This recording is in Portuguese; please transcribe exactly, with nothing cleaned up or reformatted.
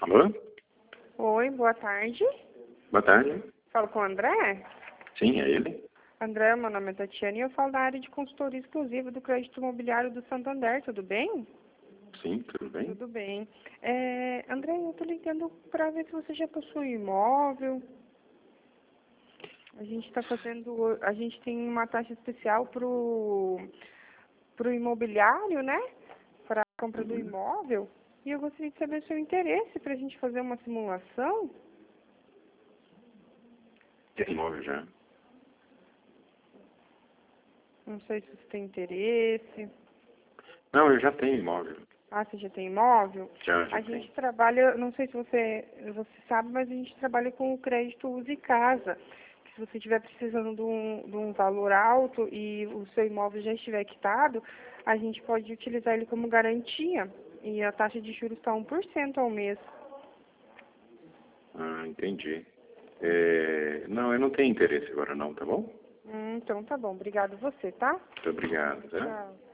Alô? Oi, boa tarde. Boa tarde. Falo com o André? Sim, é ele? André, meu nome é Tatiana e eu falo da área de consultoria exclusiva do crédito imobiliário do Santander, tudo bem? Sim, tudo bem? Tudo bem. É, André, eu tô ligando para ver se você já possui imóvel. A gente está fazendo, a gente tem uma taxa especial pro, pro imobiliário, né? Para a compra do Uhum. imóvel. E eu gostaria de saber o seu interesse para a gente fazer uma simulação. Tem imóvel já? Não sei se você tem interesse. Não, eu já tenho imóvel. Ah, você já tem imóvel? Já, já A tenho. gente trabalha, não sei se você, você sabe, mas a gente trabalha com o crédito Use Casa. Se você estiver precisando de um, de um valor alto e o seu imóvel já estiver quitado, a gente pode utilizar ele como garantia. E a taxa de juros está um por cento ao mês. Ah, entendi. É... Não, eu não tenho interesse agora não, tá bom? Hum, então tá bom. Obrigado você, tá? Muito obrigado, tá? Tchau.